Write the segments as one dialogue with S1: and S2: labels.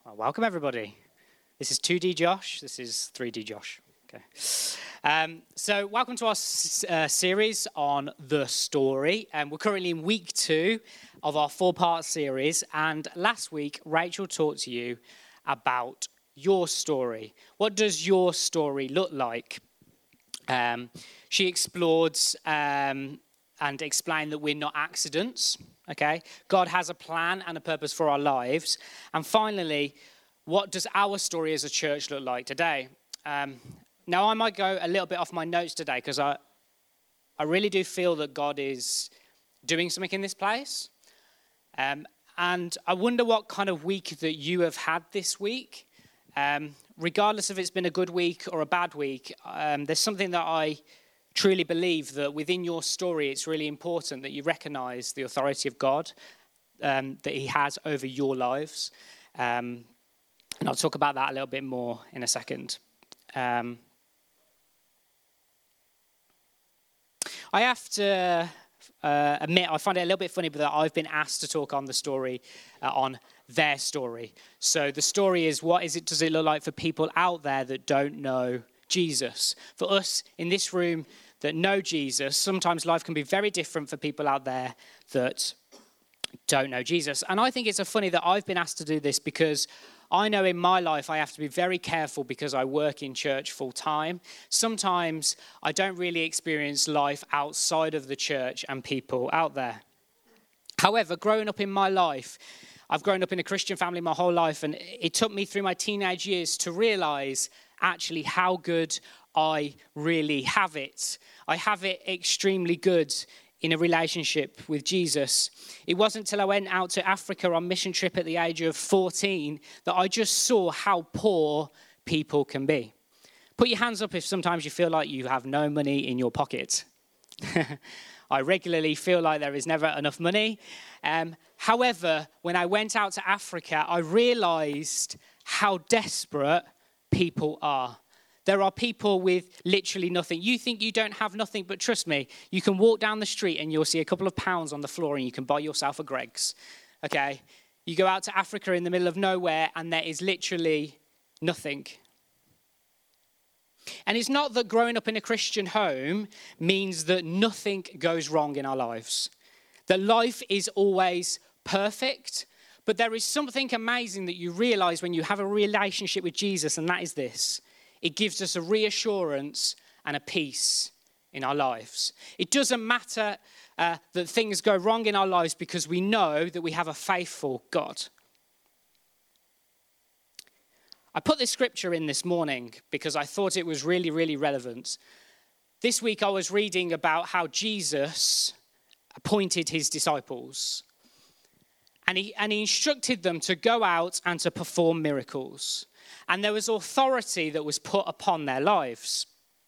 S1: Well, welcome everybody. This is 2D Josh. This is 3D Josh. Okay. So welcome to our series on the story. We're currently in week 2 of our 4-part series. And last week, Rachel talked to you about your story. What does your story look like? She explored and explained that we're not accidents. Okay, God has a plan and a purpose for our lives. And finally, what does our story as a church look like today? Now, I might go a little bit off my notes today because I really do feel that God is doing something in this place. And I wonder what kind of week that you have had this week. Regardless if it's been a good week or a bad week, there's something that I truly believe that within your story, it's really important that you recognize the authority of God that he has over your lives. And I'll talk about that a little bit more in a second. I have to admit, I find it a little bit funny that I've been asked to talk on the story, on their story. So the story is, does it look like for people out there that don't know Jesus? For us in this room that know Jesus, sometimes life can be very different for people out there that don't know Jesus. And I think it's funny that I've been asked to do this because I know in my life I have to be very careful because I work in church full time. Sometimes I don't really experience life outside of the church and people out there. However, growing up in my life, I've grown up in a Christian family my whole life, and it took me through my teenage years to realize actually how good I really have it. I have it extremely good in a relationship with Jesus. It wasn't until I went out to Africa on mission trip at the age of 14 that I just saw how poor people can be. Put your hands up if sometimes you feel like you have no money in your pocket. I regularly feel like there is never enough money. However, when I went out to Africa, I realized how desperate people are. There are people with literally nothing. You think you don't have nothing, but trust me, you can walk down the street and you'll see a couple of pounds on the floor and you can buy yourself a Greggs, okay? You go out to Africa in the middle of nowhere and there is literally nothing. And it's not that growing up in a Christian home means that nothing goes wrong in our lives, that life is always perfect, but there is something amazing that you realize when you have a relationship with Jesus, and that is this. It gives us a reassurance and a peace in our lives. It doesn't matter that things go wrong in our lives because we know that we have a faithful God. I put this scripture in this morning because I thought it was really, really relevant. This week I was reading about how Jesus appointed his disciples. And he instructed them to go out and to perform miracles. And there was authority that was put upon their lives.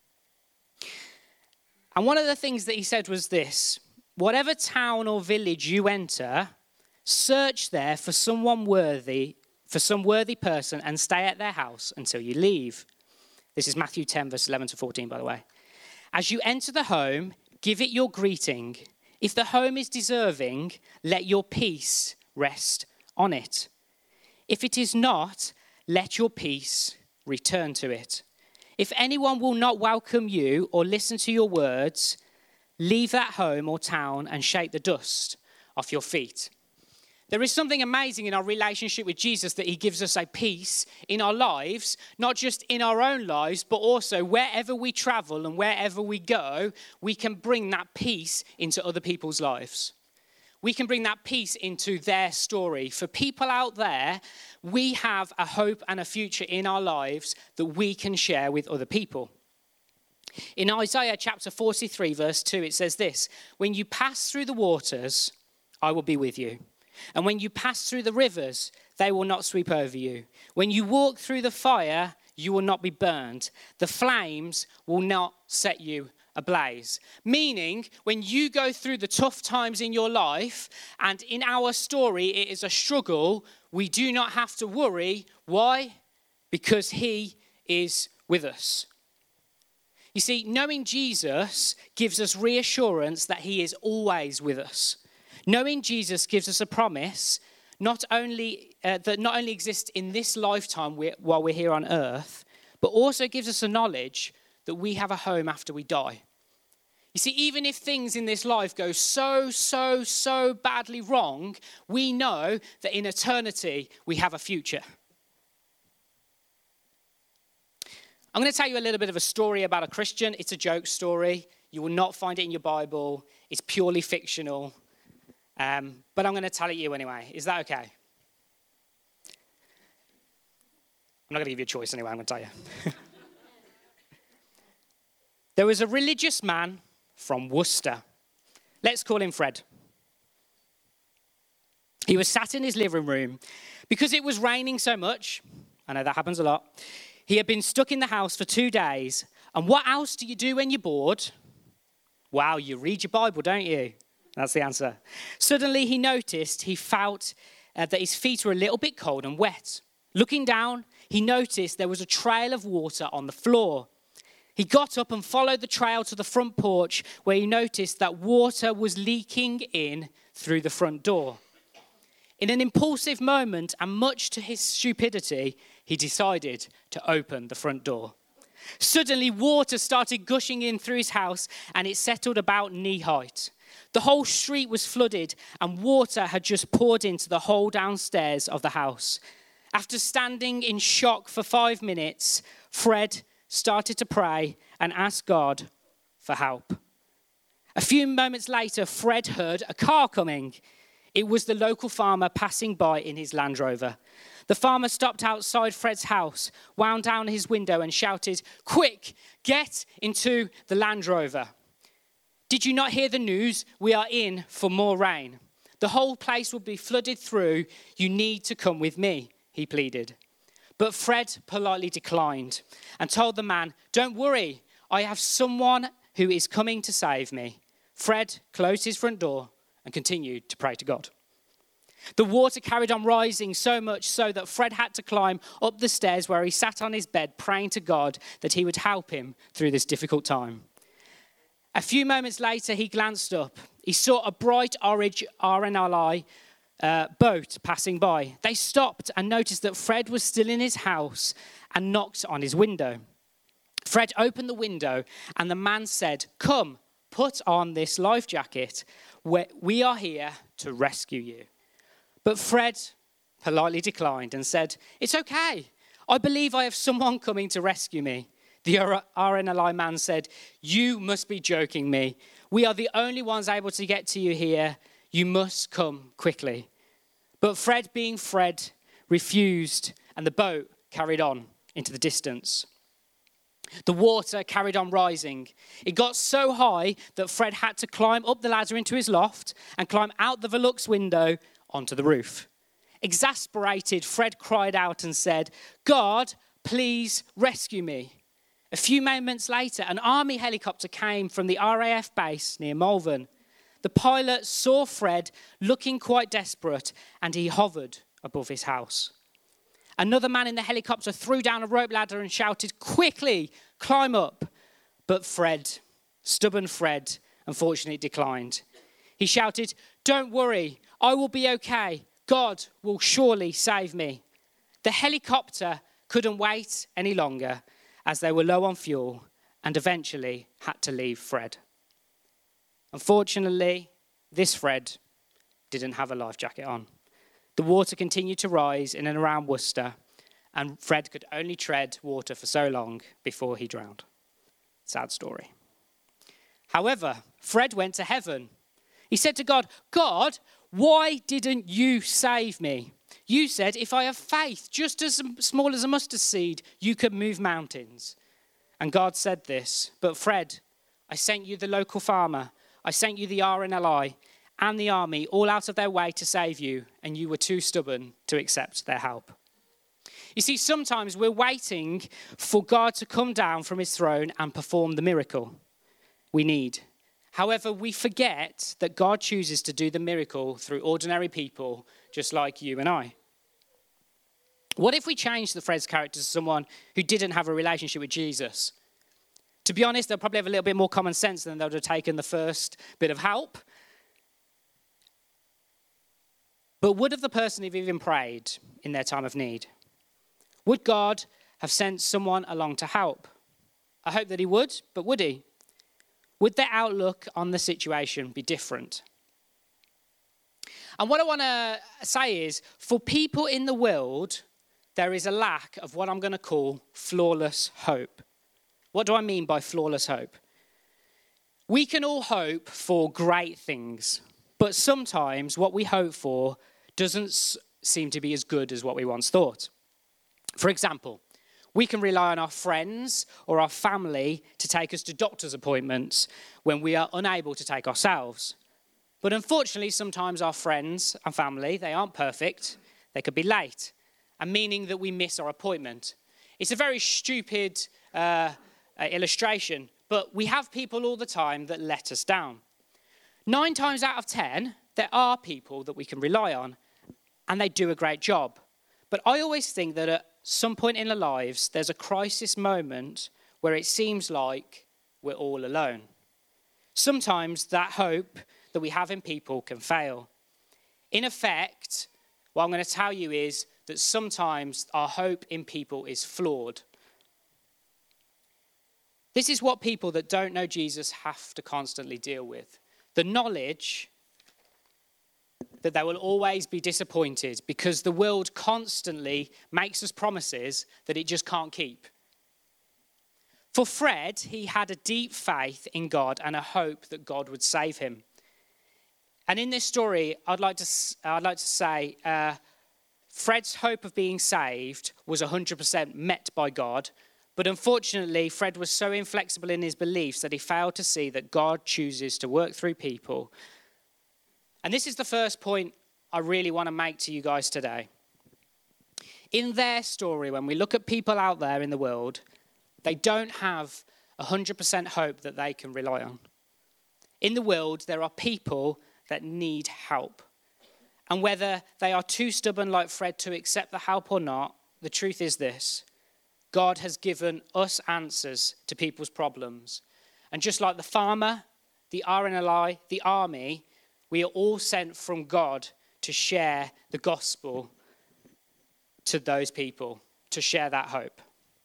S1: And one of the things that he said was this: whatever town or village you enter, search there for some worthy person and stay at their house until you leave. This is Matthew 10, verse 11 to 14, by the way. As you enter the home, give it your greeting. If the home is deserving, let your peace rest on it. If it is not, let your peace return to it. If anyone will not welcome you or listen to your words, leave that home or town and shake the dust off your feet. There is something amazing in our relationship with Jesus that he gives us a peace in our lives, not just in our own lives, but also wherever we travel and wherever we go, we can bring that peace into other people's lives. We can bring that peace into their story. For people out there, we have a hope and a future in our lives that we can share with other people. In Isaiah chapter 43, verse 2, it says this: when you pass through the waters, I will be with you. And when you pass through the rivers, they will not sweep over you. When you walk through the fire, you will not be burned. The flames will not set you ablaze. Meaning, when you go through the tough times in your life, and in our story it is a struggle, we do not have to worry. Why? Because he is with us. You see, knowing Jesus gives us reassurance that he is always with us. Knowing Jesus gives us a promise not only exist in this lifetime while we're here on earth, but also gives us a knowledge that we have a home after we die. You see, even if things in this life go so badly wrong, we know that in eternity we have a future. I'm going to tell you a little bit of a story about a Christian. It's a joke story. You will not find it in your Bible. It's purely fictional. But I'm going to tell it you anyway. Is that okay? I'm not going to give you a choice anyway, I'm going to tell you. There was a religious man from Worcester. Let's call him Fred. He was sat in his living room. Because it was raining so much, I know that happens a lot, he had been stuck in the house for 2 days. And what else do you do when you're bored? Wow, you read your Bible, don't you? That's the answer. Suddenly he felt that his feet were a little bit cold and wet. Looking down, he noticed there was a trail of water on the floor. He got up and followed the trail to the front porch, where he noticed that water was leaking in through the front door. In an impulsive moment, and much to his stupidity, he decided to open the front door. Suddenly, water started gushing in through his house, and it settled about knee height. The whole street was flooded, and water had just poured into the whole downstairs of the house. After standing in shock for 5 minutes, Fred started to pray and ask God for help. A few moments later, Fred heard a car coming. It was the local farmer passing by in his Land Rover. The farmer stopped outside Fred's house, wound down his window and shouted, "Quick, get into the Land Rover. Did you not hear the news? We are in for more rain. The whole place will be flooded through. You need to come with me," he pleaded. But Fred politely declined and told the man, "Don't worry, I have someone who is coming to save me." Fred closed his front door and continued to pray to God. The water carried on rising so much so that Fred had to climb up the stairs, where he sat on his bed praying to God that he would help him through this difficult time. A few moments later, he glanced up. He saw a bright orange RNLI boat passing by. They stopped and noticed that Fred was still in his house and knocked on his window. Fred opened the window and the man said, "Come, put on this life jacket. We are here to rescue you." But Fred politely declined and said, "It's okay. I believe I have someone coming to rescue me." The RNLI man said, "You must be joking me. We are the only ones able to get to you here. You must come quickly." But Fred, being Fred, refused, and the boat carried on into the distance. The water carried on rising. It got so high that Fred had to climb up the ladder into his loft and climb out the Velux window onto the roof. Exasperated, Fred cried out and said, "God, please rescue me." A few moments later, an army helicopter came from the RAF base near Malvern. The pilot saw Fred looking quite desperate, and he hovered above his house. Another man in the helicopter threw down a rope ladder and shouted, "Quickly, climb up." But Fred, stubborn Fred, unfortunately declined. He shouted, "Don't worry, I will be okay. God will surely save me." The helicopter couldn't wait any longer, as they were low on fuel and eventually had to leave Fred. Unfortunately, this Fred didn't have a life jacket on. The water continued to rise in and around Worcester, and Fred could only tread water for so long before he drowned. Sad story. However, Fred went to heaven. He said to God, "God, why didn't you save me? You said if I have faith just as small as a mustard seed, you could move mountains." And God said this, "But Fred, I sent you the local farmer. I sent you the RNLI and the army, all out of their way to save you, and you were too stubborn to accept their help." You see, sometimes we're waiting for God to come down from his throne and perform the miracle we need. However, we forget that God chooses to do the miracle through ordinary people just like you and I. What if we changed the Fred's character to someone who didn't have a relationship with Jesus? To be honest, they'll probably have a little bit more common sense than they would have taken the first bit of help. But would have the person have even prayed in their time of need? Would God have sent someone along to help? I hope that he would, but would he? Would their outlook on the situation be different? And what I want to say is, for people in the world, there is a lack of what I'm going to call flawless hope. What do I mean by flawless hope? We can all hope for great things, but sometimes what we hope for doesn't seem to be as good as what we once thought. For example, we can rely on our friends or our family to take us to doctor's appointments when we are unable to take ourselves. But unfortunately, sometimes our friends and family, they aren't perfect. They could be late, and meaning that we miss our appointment. It's a very stupid illustration, but we have people all the time that let us down. 9 times out of 10, there are people that we can rely on, and they do a great job. But I always think that at some point in our lives, there's a crisis moment where it seems like we're all alone. Sometimes that hope that we have in people can fail. In effect, what I'm going to tell you is that sometimes our hope in people is flawed. This is what people that don't know Jesus have to constantly deal with. The knowledge that they will always be disappointed because the world constantly makes us promises that it just can't keep. For Fred, he had a deep faith in God and a hope that God would save him. And in this story, I'd like to say Fred's hope of being saved was 100% met by God. But unfortunately, Fred was so inflexible in his beliefs that he failed to see that God chooses to work through people. And this is the first point I really want to make to you guys today. In their story, when we look at people out there in the world, they don't have 100% hope that they can rely on. In the world, there are people that need help. And whether they are too stubborn like Fred to accept the help or not, the truth is this: God has given us answers to people's problems. And just like the farmer, the RNLI, the army, we are all sent from God to share the gospel to those people, to share that hope.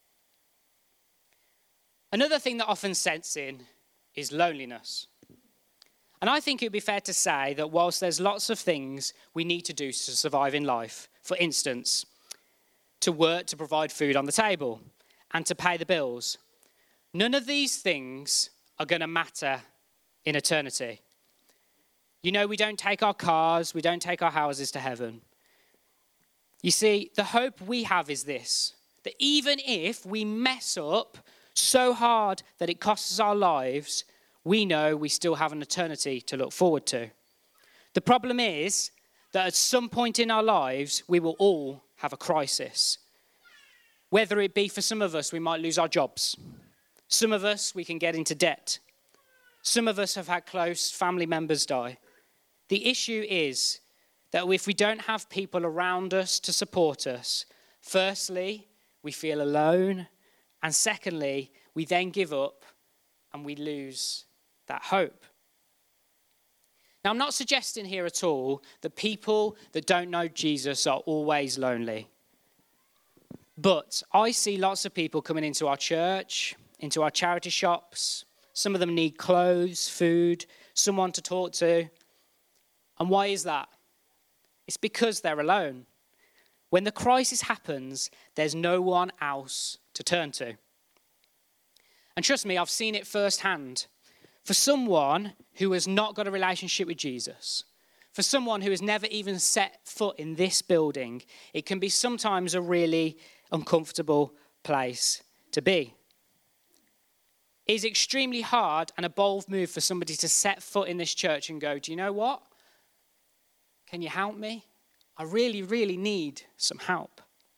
S1: Another thing that often sets in is loneliness. And I think it would be fair to say that whilst there's lots of things we need to do to survive in life, for instance, to work to provide food on the table and to pay the bills, none of these things are going to matter in eternity. You know, we don't take our cars, we don't take our houses to heaven. You see, the hope we have is this: that even if we mess up so hard that it costs us our lives, we know we still have an eternity to look forward to. The problem is that at some point in our lives, we will all have a crisis. Whether it be for some of us, we might lose our jobs. Some of us, we can get into debt. Some of us have had close family members die. The issue is that if we don't have people around us to support us, firstly, we feel alone, and secondly, we then give up and we lose that hope. Now, I'm not suggesting here at all that people that don't know Jesus are always lonely. But I see lots of people coming into our church, into our charity shops. Some of them need clothes, food, someone to talk to. And why is that? It's because they're alone. When the crisis happens, there's no one else to turn to. And trust me, I've seen it firsthand. For someone who has not got a relationship with Jesus, for someone who has never even set foot in this building, it can be sometimes a really uncomfortable place to be. It is extremely hard and a bold move for somebody to set foot in this church and go, do you know what? Can you help me? I really, really need some help.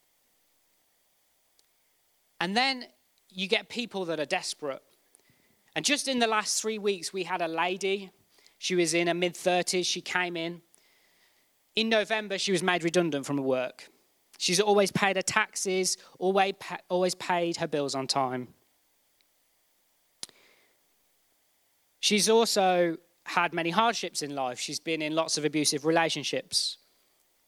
S1: And then you get people that are desperate. And just in the last 3 weeks, we had a lady. She was in her mid-30s. She came in. In November, she was made redundant from her work. She's always paid her taxes, always paid her bills on time. She's also had many hardships in life. She's been in lots of abusive relationships.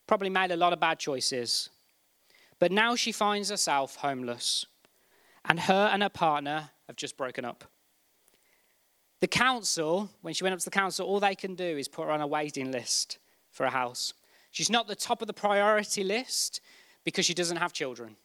S1: probably made a lot of bad choices. But now she finds herself homeless, and her partner have just broken up. The council, when she went up to the council, all they can do is put her on a waiting list for a house. She's not the top of the priority list because she doesn't have children.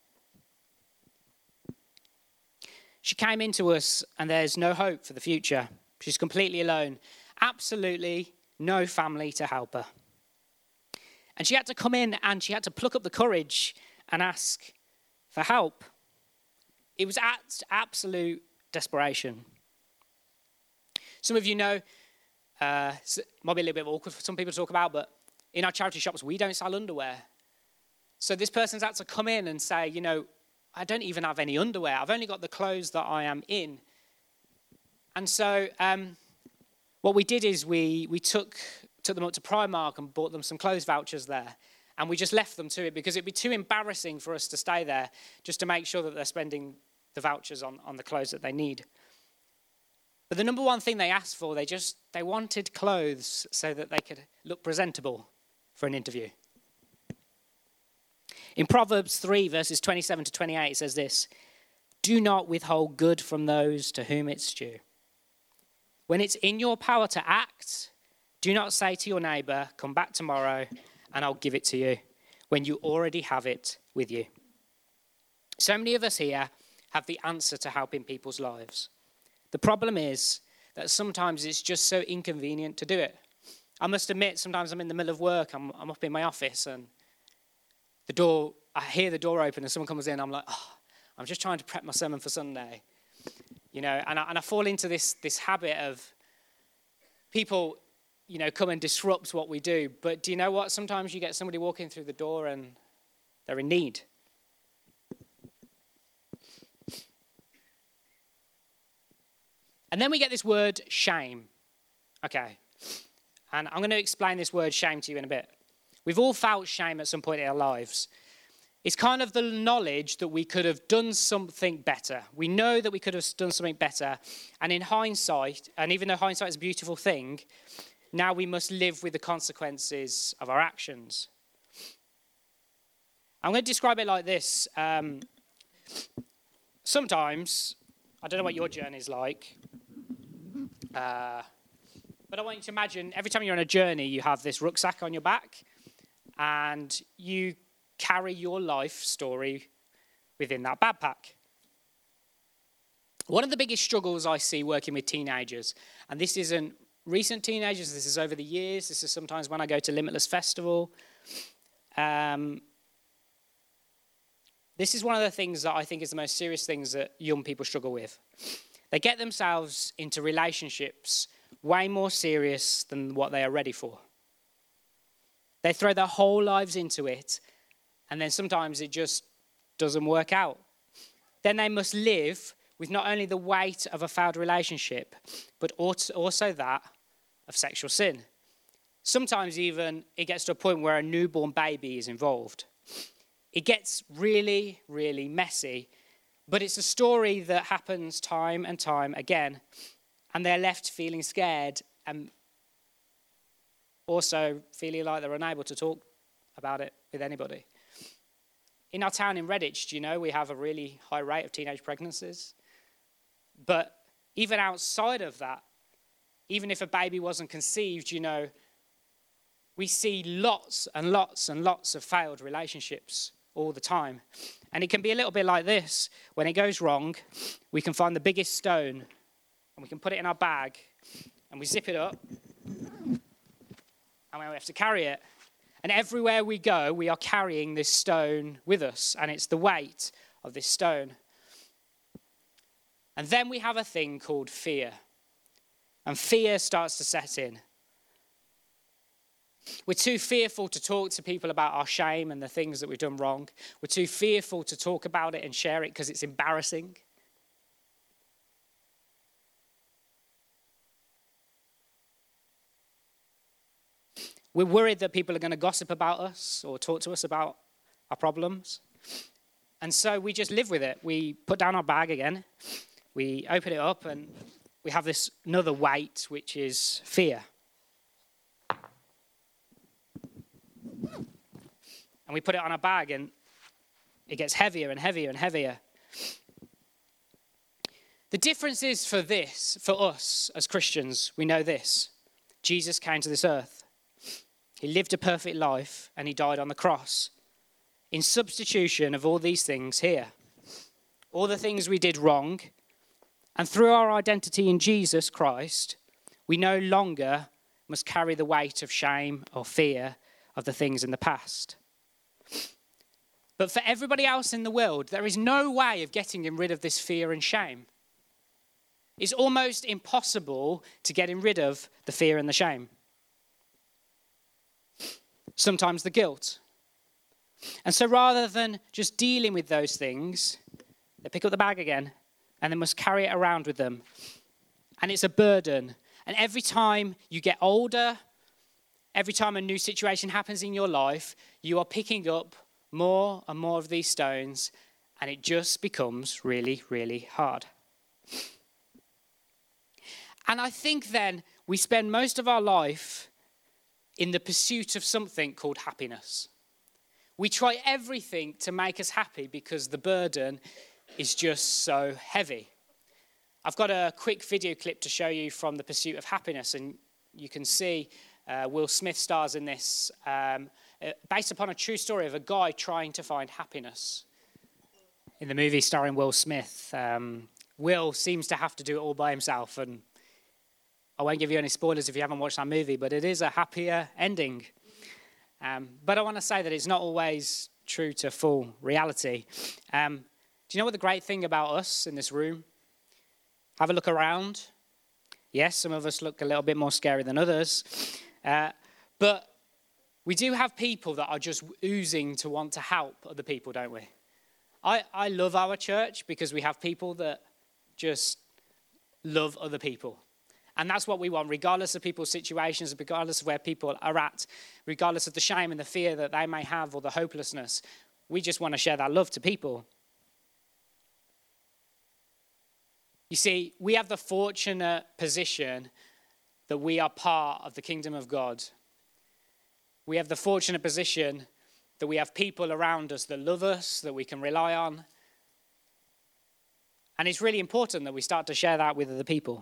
S1: She came into us and there's no hope for the future. She's completely alone. Absolutely no family to help her. And she had to come in and she had to pluck up the courage and ask for help. It was absolute desperation. Some of you know, it might be a little bit awkward for some people to talk about, but in our charity shops, we don't sell underwear. So this person's had to come in and say, you know, I don't even have any underwear. I've only got the clothes that I am in. And so what we did is we took them up to Primark and bought them some clothes vouchers there. And we just left them to it because it'd be too embarrassing for us to stay there just to make sure that they're spending the vouchers on the clothes that they need. But the number one thing they asked for, they wanted clothes so that they could look presentable for an interview. In Proverbs 3, verses 27 to 28, it says this: "Do not withhold good from those to whom it's due. When it's in your power to act, do not say to your neighbor, 'Come back tomorrow and I'll give it to you,' when you already have it with you." So many of us here have the answer to helping people's lives. The problem is that sometimes it's just so inconvenient to do it. I must admit, sometimes I'm in the middle of work, I'm up in my office and I hear the door open and someone comes in, I'm like, I'm just trying to prep my sermon for Sunday. You know, and I fall into this habit of people, you know, come and disrupt what we do. But do you know what? Sometimes you get somebody walking through the door and they're in need. And then we get this word shame. Okay. And I'm going to explain this word shame to you in a bit. We've all felt shame at some point in our lives. It's kind of the knowledge that we could have done something better. We know that we could have done something better. And in hindsight, and even though hindsight is a beautiful thing, now we must live with the consequences of our actions. I'm going to describe it like this. Sometimes, I don't know what your journey is like, but I want you to imagine every time you're on a journey, you have this rucksack on your back, and you carry your life story within that backpack. One of the biggest struggles I see working with teenagers, and this isn't recent teenagers, this is over the years, this is sometimes when I go to Limitless Festival. This is one of the things that I think is the most serious things that young people struggle with. They get themselves into relationships way more serious than what they are ready for. They throw their whole lives into it, and then sometimes it just doesn't work out. Then they must live with not only the weight of a failed relationship, but also that of sexual sin. Sometimes even it gets to a point where a newborn baby is involved. It gets really, really messy, but it's a story that happens time and time again, and they're left feeling scared and also feeling like they're unable to talk about it with anybody. In our town in Redditch, do you know, we have a really high rate of teenage pregnancies. But even outside of that, even if a baby wasn't conceived, you know, we see lots and lots and lots of failed relationships all the time. And it can be a little bit like this. When it goes wrong, we can find the biggest stone and we can put it in our bag and we zip it up and we have to carry it. And everywhere we go, we are carrying this stone with us, and it's the weight of this stone. And then we have a thing called fear. And fear starts to set in. We're too fearful to talk to people about our shame and the things that we've done wrong. We're too fearful to talk about it and share it because it's embarrassing. We're worried that people are going to gossip about us or talk to us about our problems. And so we just live with it. We put down our bag again. We open it up and we have this another weight, which is fear. and we put it on a bag, and it gets heavier and heavier and heavier. The difference is for us as Christians, we know this. Jesus came to this earth. He lived a perfect life, and he died on the cross in substitution of all these things here. All the things we did wrong. And through our identity in Jesus Christ, we no longer must carry the weight of shame or fear of the things in the past. But for everybody else in the world, there is no way of getting rid of this fear and shame. It's almost impossible to get rid of the fear and the shame. Sometimes the guilt. And so rather than just dealing with those things, they pick up the bag again and they must carry it around with them. And it's a burden. And every time you get older, every time a new situation happens in your life, you are picking up more and more of these stones, and it just becomes really, really hard. And I think then we spend most of our life in the pursuit of something called happiness. We try everything to make us happy because the burden is just so heavy. I've got a quick video clip to show you from The Pursuit of Happiness, and you can see Will Smith stars in this, based upon a true story of a guy trying to find happiness. In the movie starring Will Smith, Will seems to have to do it all by himself, and I won't give you any spoilers if you haven't watched that movie, but it is a happier ending. But I want to say that it's not always true to full reality. Do you know what the great thing about us in this room? Have a look around. Yes, some of us look a little bit more scary than others. But we do have people that are just oozing to want to help other people, don't we? I love our church because we have people that just love other people. And that's what we want, regardless of people's situations, regardless of where people are at, regardless of the shame and the fear that they may have or the hopelessness. We just want to share that love to people. You see, we have the fortunate position that we are part of the kingdom of God. We have the fortunate position that we have people around us that love us, that we can rely on. And it's really important that we start to share that with other people.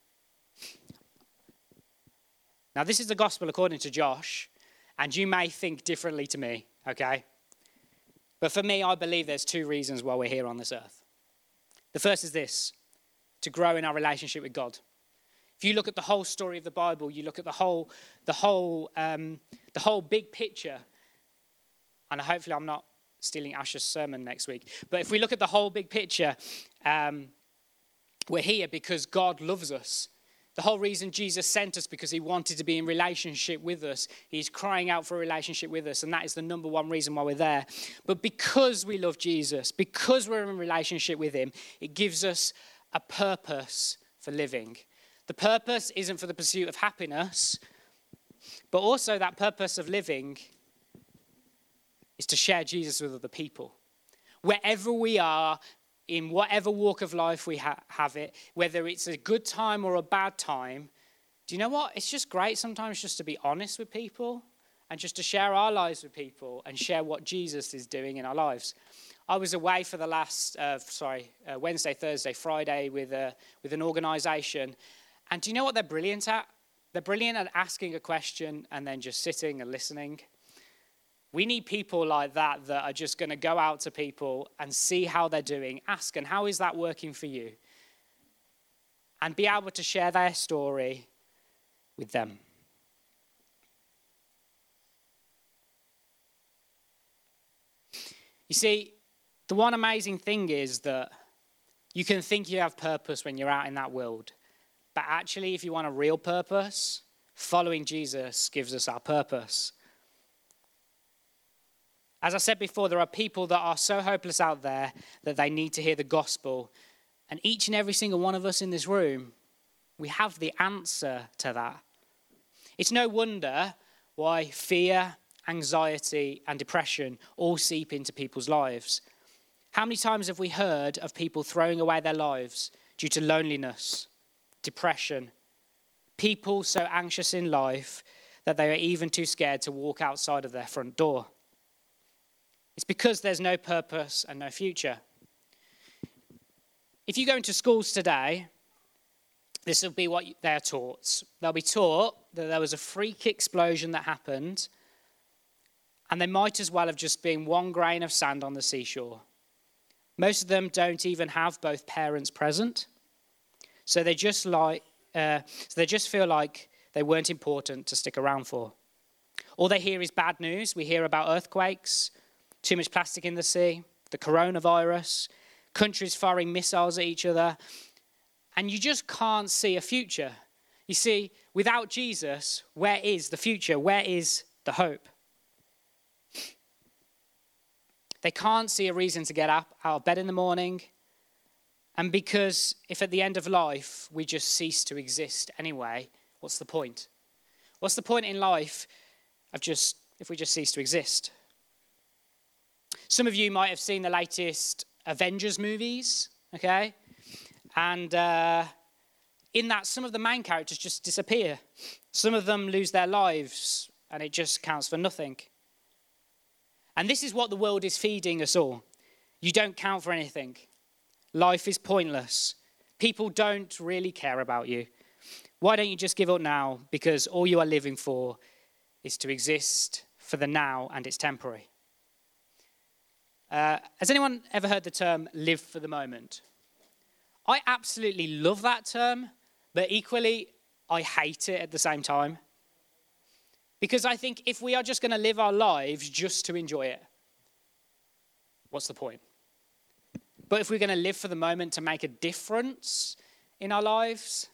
S1: Now, this is the gospel according to Josh, and you may think differently to me, okay? But for me, I believe there's two reasons why we're here on this earth. The first is this: to grow in our relationship with God. If you look at the whole story of the Bible, you look at the whole big picture, and hopefully I'm not stealing Ash's sermon next week, but if we look at the whole big picture, we're here because God loves us. The whole reason Jesus sent us because he wanted to be in relationship with us. He's crying out for a relationship with us, and that is the number one reason why we're there. But because we love Jesus, because we're in relationship with him, it gives us a purpose for living. The purpose isn't for the pursuit of happiness, but also that purpose of living is to share Jesus with other people. Wherever we are, in whatever walk of life we have it, whether it's a good time or a bad time, do you know what? It's just great sometimes just to be honest with people and just to share our lives with people and share what Jesus is doing in our lives. I was away for the last, Wednesday, Thursday, Friday with an organisation. And do you know what they're brilliant at? They're brilliant at asking a question and then just sitting and listening. We need people like that are just going to go out to people and see how they're doing, ask, and how is that working for you? And be able to share their story with them. You see, the one amazing thing is that you can think you have purpose when you're out in that world. But actually, if you want a real purpose, following Jesus gives us our purpose. As I said before, there are people that are so hopeless out there that they need to hear the gospel. And each and every single one of us in this room, we have the answer to that. It's no wonder why fear, anxiety, and depression all seep into people's lives. How many times have we heard of people throwing away their lives due to loneliness, depression, people so anxious in life that they are even too scared to walk outside of their front door? It's because there's no purpose and no future. If you go into schools today, this will be what they're taught. They'll be taught that there was a freak explosion that happened, and they might as well have just been one grain of sand on the seashore. Most of them don't even have both parents present, so they just feel like they weren't important to stick around for. All they hear is bad news. We hear about earthquakes, too much plastic in the sea, the coronavirus, countries firing missiles at each other, and you just can't see a future. You see, without Jesus, where is the future? Where is the hope? They can't see a reason to get up out of bed in the morning, and because if at the end of life we just cease to exist anyway, what's the point? What's the point in life if we just cease to exist? Some of you might have seen the latest Avengers movies, okay? And in that, some of the main characters just disappear. Some of them lose their lives, and it just counts for nothing. And this is what the world is feeding us all. You don't count for anything. Life is pointless. People don't really care about you. Why don't you just give up now? Because all you are living for is to exist for the now, and it's temporary. Has anyone ever heard the term live for the moment? I absolutely love that term, but equally, I hate it at the same time. Because I think if we are just going to live our lives just to enjoy it, what's the point? But if we're going to live for the moment to make a difference in our lives,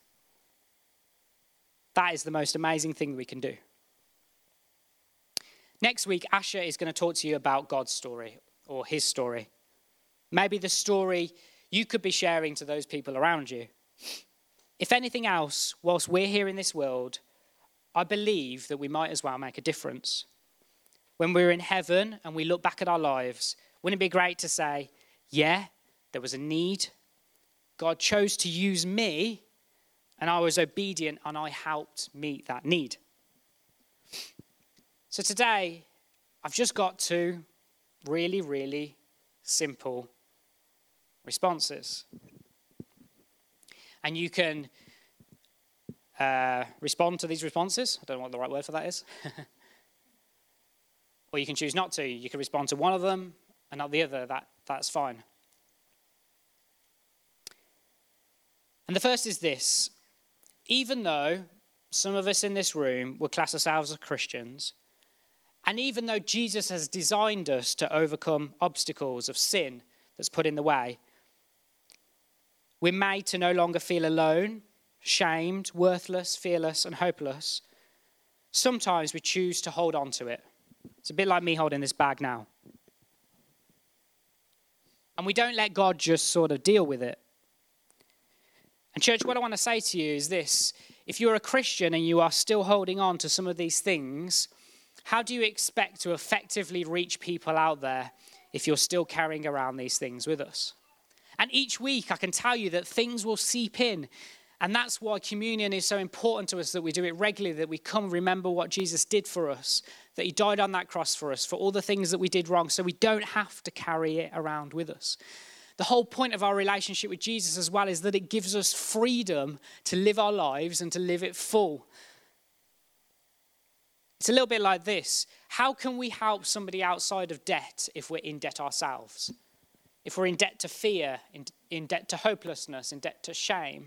S1: that is the most amazing thing we can do. Next week, Asher is going to talk to you about God's story, or his story. Maybe the story you could be sharing to those people around you. If anything else, whilst we're here in this world, I believe that we might as well make a difference. When we're in heaven and we look back at our lives, wouldn't it be great to say, yeah, there was a need. God chose to use me, and I was obedient, and I helped meet that need. So today, I've just got two really, really simple responses. And you can respond to these responses. I don't know what the right word for that is. Or you can choose not to. You can respond to one of them and not the other. That's fine. And the first is this. Even though some of us in this room would class ourselves as Christians, and even though Jesus has designed us to overcome obstacles of sin that's put in the way, we're made to no longer feel alone, shamed, worthless, fearless, and hopeless. Sometimes we choose to hold on to it. It's a bit like me holding this bag now. And we don't let God just sort of deal with it. And church, what I want to say to you is this. If you're a Christian and you are still holding on to some of these things, how do you expect to effectively reach people out there if you're still carrying around these things with us? And each week I can tell you that things will seep in. And that's why communion is so important to us, that we do it regularly, that we come remember what Jesus did for us, that he died on that cross for us, for all the things that we did wrong, so we don't have to carry it around with us. The whole point of our relationship with Jesus as well is that it gives us freedom to live our lives and to live it full. It's a little bit like this. How can we help somebody outside of debt if we're in debt ourselves? If we're in debt to fear, in debt to hopelessness, in debt to shame?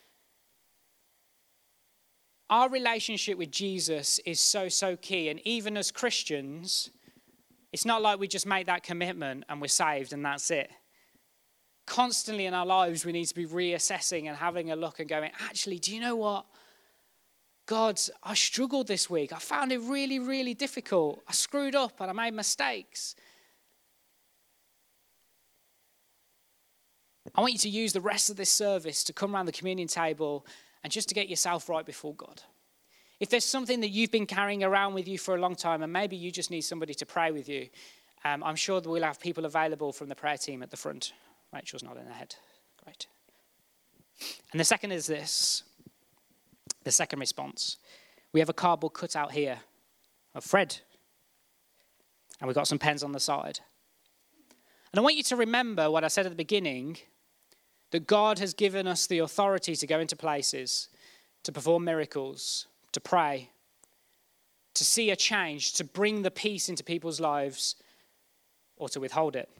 S1: Our relationship with Jesus is so, so key. And even as Christians, it's not like we just make that commitment and we're saved and that's it. Constantly in our lives, we need to be reassessing and having a look and going, actually, do you know what? God, I struggled this week. I found it really, really difficult. I screwed up and I made mistakes. I want you to use the rest of this service to come around the communion table and just to get yourself right before God. If there's something that you've been carrying around with you for a long time and maybe you just need somebody to pray with you, I'm sure that we'll have people available from the prayer team at the front. Rachel's nodding her head. Great. And the second is this. The second response. We have a cardboard cutout here of Fred. And we've got some pens on the side. And I want you to remember what I said at the beginning, that God has given us the authority to go into places, to perform miracles, to pray, to see a change, to bring the peace into people's lives, or to withhold it.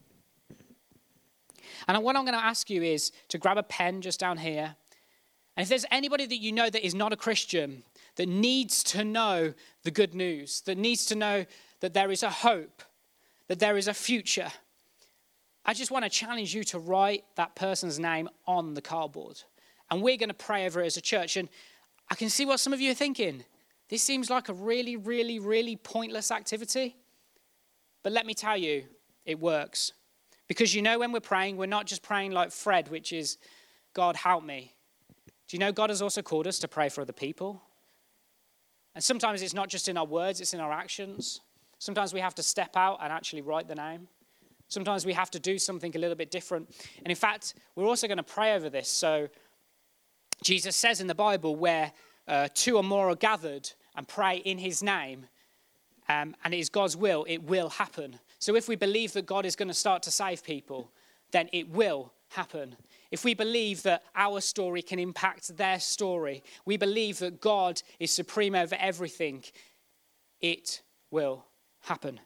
S1: And what I'm going to ask you is to grab a pen just down here. And if there's anybody that you know that is not a Christian, that needs to know the good news, that needs to know that there is a hope, that there is a future, I just want to challenge you to write that person's name on the cardboard. And we're going to pray over it as a church. And I can see what some of you are thinking. This seems like a really, really, really pointless activity. But let me tell you, it works. Because you know when we're praying, we're not just praying like Fred, which is, God, help me. Do you know God has also called us to pray for other people? And sometimes it's not just in our words, it's in our actions. Sometimes we have to step out and actually write the name. Sometimes we have to do something a little bit different. And in fact, we're also going to pray over this. So Jesus says in the Bible where 2 or more are gathered and pray in his name, and it is God's will, it will happen. So if we believe that God is going to start to save people, then it will happen. If we believe that our story can impact their story, we believe that God is supreme over everything, it will happen.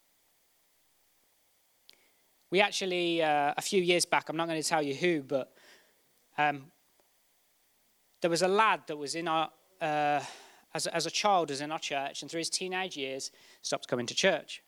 S1: We actually, a few years back, I'm not going to tell you who, but there was a lad that was in our, as a child, was in our church, and through his teenage years, stopped coming to church.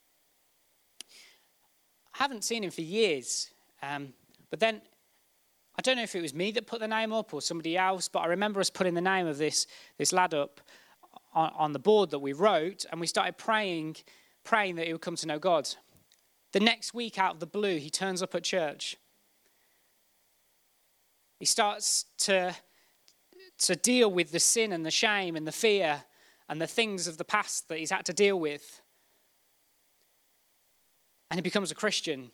S1: I haven't seen him for years, but then, I don't know if it was me that put the name up or somebody else, but I remember us putting the name of this lad up on the board that we wrote, and we started praying that he would come to know God. The next week, out of the blue, he turns up at church. He starts to deal with the sin and the shame and the fear and the things of the past that he's had to deal with. And he becomes a Christian.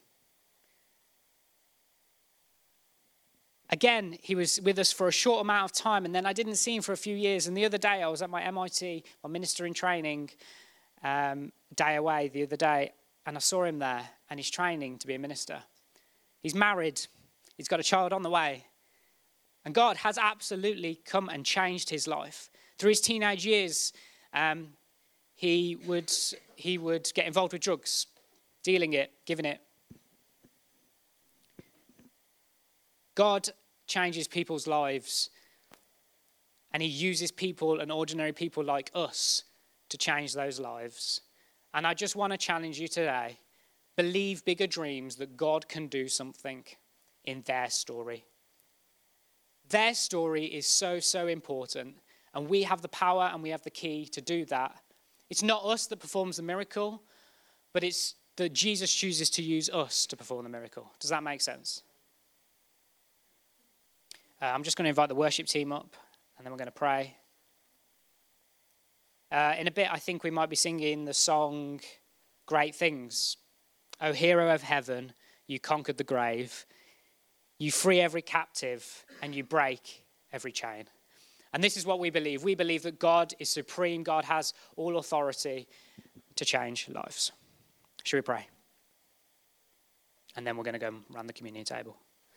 S1: Again, he was with us for a short amount of time, and then I didn't see him for a few years. And the other day, I was at my MIT, my ministering training day away the other day, and I saw him there, and he's training to be a minister. He's married. He's got a child on the way. And God has absolutely come and changed his life. Through his teenage years, he would get involved with drugs, dealing it, giving it. God changes people's lives, and he uses people and ordinary people like us to change those lives. And I just want to challenge you today, believe bigger dreams that God can do something in their story. Their story is so, so important, and we have the power and we have the key to do that. It's not us that performs the miracle, but it's that Jesus chooses to use us to perform the miracle. Does that make sense? I'm just going to invite the worship team up, and then we're going to pray. In a bit, I think we might be singing the song, Great Things. O hero of heaven, you conquered the grave. You free every captive, and you break every chain. And this is what we believe. We believe that God is supreme. God has all authority to change lives. Should we pray? And then we're going to go around the communion table.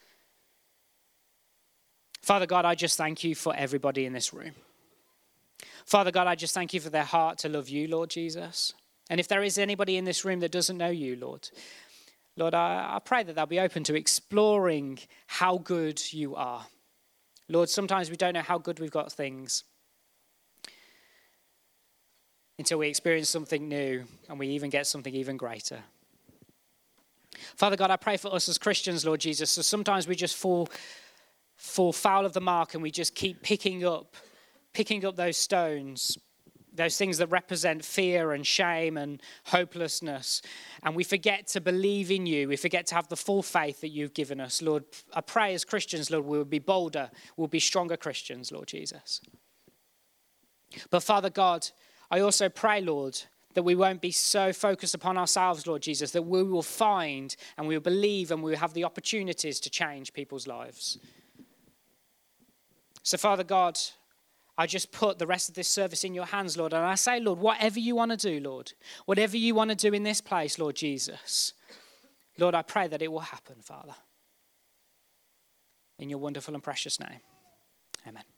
S1: Father God, I just thank you for everybody in this room. Father God, I just thank you for their heart to love you, Lord Jesus. And if there is anybody in this room that doesn't know you, Lord, I pray that they'll be open to exploring how good you are. Lord, sometimes we don't know how good we've got things until we experience something new and we even get something even greater. Father God, I pray for us as Christians, Lord Jesus. So sometimes we just fall foul of the mark and we just keep picking up those stones, those things that represent fear and shame and hopelessness. And we forget to believe in you. We forget to have the full faith that you've given us. Lord, I pray as Christians, Lord, we'll be bolder. We'll be stronger Christians, Lord Jesus. But Father God, I also pray, Lord, that we won't be so focused upon ourselves, Lord Jesus, that we will find and we will believe and we will have the opportunities to change people's lives. So Father God, I just put the rest of this service in your hands, Lord. And I say, Lord, whatever you want to do, Lord, whatever you want to do in this place, Lord Jesus, Lord, I pray that it will happen, Father. In your wonderful and precious name. Amen.